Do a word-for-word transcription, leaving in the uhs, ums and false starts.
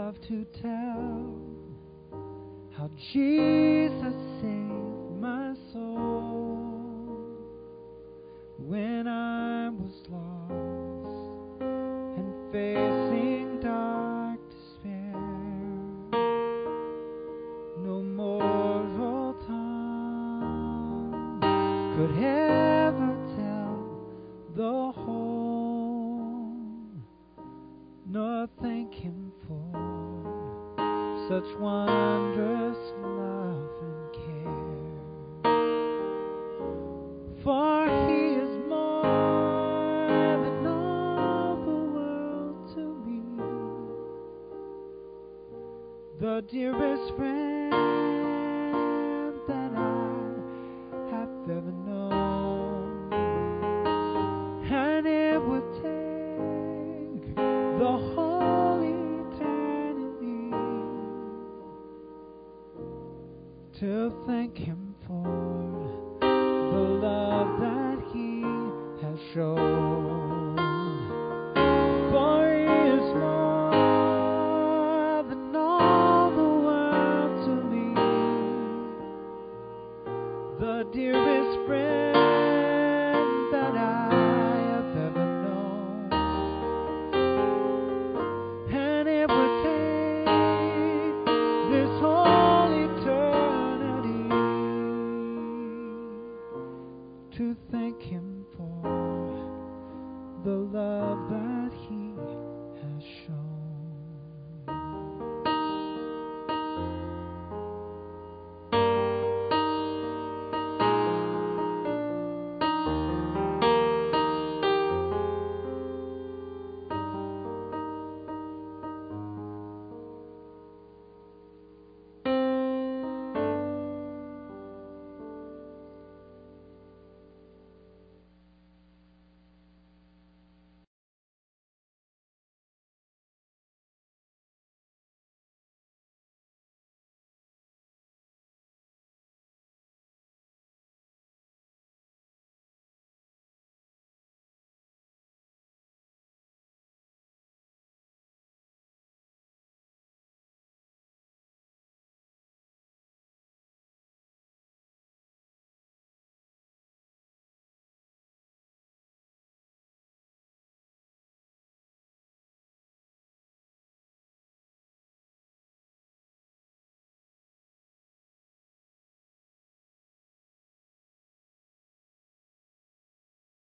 love to tell how Jesus saved my soul when I was lost and facing dark despair. No mortal tongue could ever tell the whole, nor thank Him for such wondrous love and care. For He is more than all the world to me, the dearest friend that I have ever known. And it would take the whole eternity to thank Him for the love that He has shown.